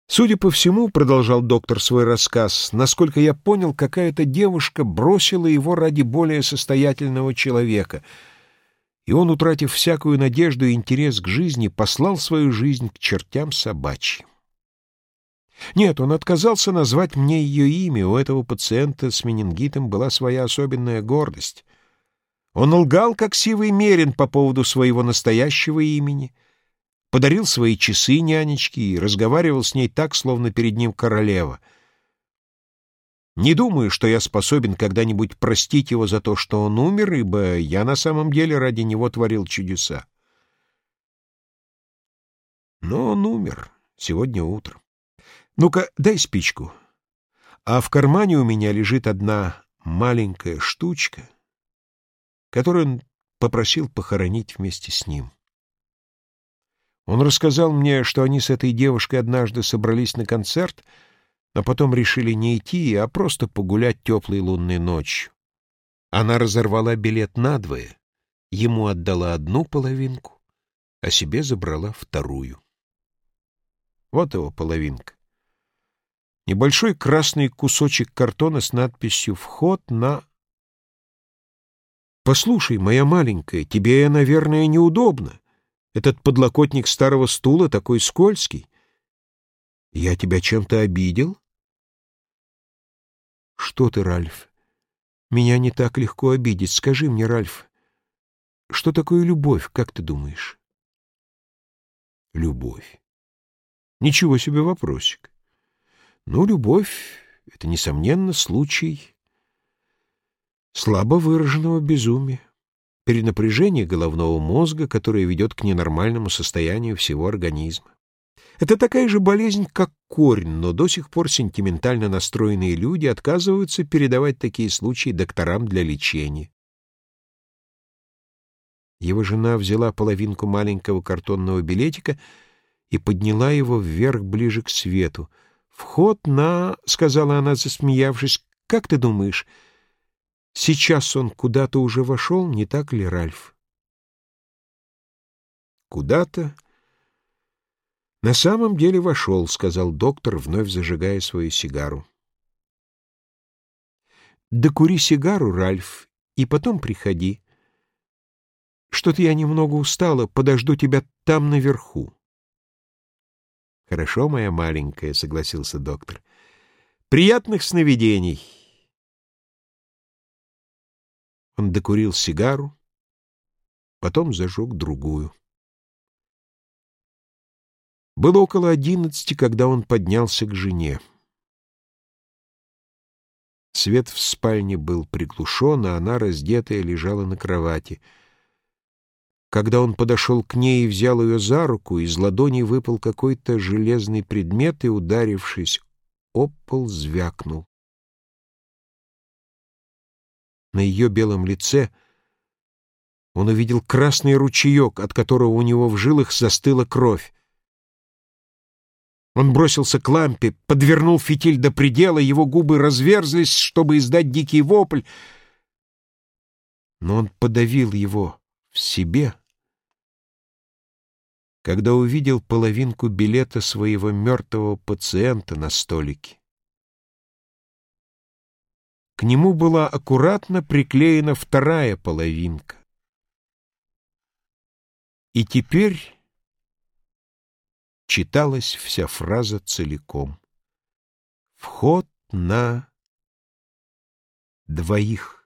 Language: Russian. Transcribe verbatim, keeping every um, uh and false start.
Судя по всему, — продолжал доктор свой рассказ, — насколько я понял, какая-то девушка бросила его ради более состоятельного человека, и он, утратив всякую надежду и интерес к жизни, послал свою жизнь к чертям собачьим. Нет, он отказался назвать мне ее имя, у этого пациента с менингитом была своя особенная гордость. Он лгал, как сивый мерин, по поводу своего настоящего имени, подарил свои часы нянечке и разговаривал с ней так, словно перед ним королева. Не думаю, что я способен когда-нибудь простить его за то, что он умер, ибо я на самом деле ради него творил чудеса. Но он умер сегодня утром. Ну-ка, дай спичку. А в кармане у меня лежит одна маленькая штучка, которую он попросил похоронить вместе с ним. Он рассказал мне, что они с этой девушкой однажды собрались на концерт, но потом решили не идти, а просто погулять теплой лунной ночью. Она разорвала билет надвое, ему отдала одну половинку, а себе забрала вторую. Вот его половинка. Небольшой красный кусочек картона с надписью «Вход на...» «Послушай, моя маленькая, тебе, наверное, неудобно. Этот подлокотник старого стула такой скользкий. Я тебя чем-то обидел?» «Что ты, Ральф? Меня не так легко обидеть. Скажи мне, Ральф, что такое любовь, как ты думаешь?» «Любовь? Ничего себе вопросик. Ну, любовь — это, несомненно, случай слабо выраженного безумия, перенапряжение головного мозга, которое ведет к ненормальному состоянию всего организма. Это такая же болезнь, как корь, но до сих пор сентиментально настроенные люди отказываются передавать такие случаи докторам для лечения. Его жена взяла половинку маленького картонного билетика и подняла его вверх ближе к свету. «Вход на...» — сказала она, засмеявшись. «Как ты думаешь, сейчас он куда-то уже вошел, не так ли, Ральф?» «Куда-то на самом деле вошел», — сказал доктор, вновь зажигая свою сигару. «Докури сигару, Ральф, и потом приходи. Что-то я немного устала, подожду тебя там наверху». «Хорошо, моя маленькая», — согласился доктор. «Приятных сновидений». Он докурил сигару, потом зажег другую. Было около одиннадцати, когда он поднялся к жене. Свет в спальне был приглушен, а она, раздетая, лежала на кровати. Когда он подошел к ней и взял ее за руку, из ладони выпал какой-то железный предмет и, ударившись об пол, звякнул. На ее белом лице он увидел красный ручеек, от которого у него в жилах застыла кровь. Он бросился к лампе, подвернул фитиль до предела, его губы разверзлись, чтобы издать дикий вопль, но он подавил его в себе, когда увидел половинку билета своего мертвого пациента на столике. К нему была аккуратно приклеена вторая половинка. И теперь читалась вся фраза целиком. «Вход на двоих».